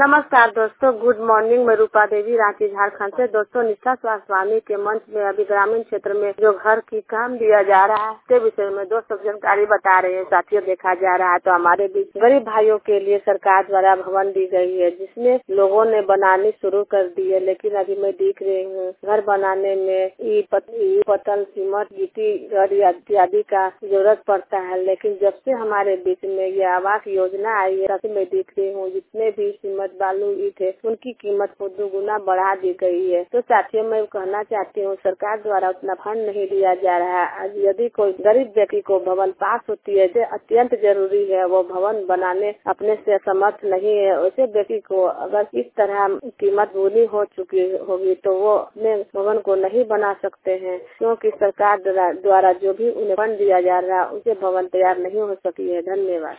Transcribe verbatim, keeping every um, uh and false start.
नमस्कार दोस्तों, good morning. मैं रूपा देवी, रांची झारखंड से। दोस्तों, निष्ठा स्वास्थ्य के मंच में अभी ग्रामीण क्षेत्र में जो घर की काम दिया जा रहा है उसके विषय में दोस्तों जानकारी बता रहे हैं। साथियों, देखा जा रहा है तो हमारे बीच गरीब भाइयों के लिए सरकार द्वारा भवन दी गई है, जिसमें लोगों ने बनानी शुरू कर दी है। लेकिन अभी मैं देख रही हूँ घर बनाने में ईट पत्थर, सीमेंट, गिट्टी इत्यादि का जरूरत पड़ता है। लेकिन जब से हमारे बीच में ये आवास योजना आई है, तब मैं देख रही हूँ जितने भी सीमेंट, बालू, ईंट है, उनकी कीमत को दोगुना बढ़ा दी गई है। तो साथियों, मैं कहना चाहती हूँ सरकार द्वारा उतना फंड नहीं दिया जा रहा है। यदि कोई गरीब व्यक्ति को भवन पास होती है जो अत्यंत जरूरी है, वो भवन बनाने अपने से समर्थ नहीं है, उसे व्यक्ति को अगर इस तरह कीमत दूनी हो चुकी होगी तो वो अपने भवन को नहीं बना सकते हैं, क्योंकि सरकार द्वारा जो भी उन्हें फंड दिया जा रहा है उसे भवन तैयार नहीं हो सकी है। धन्यवाद।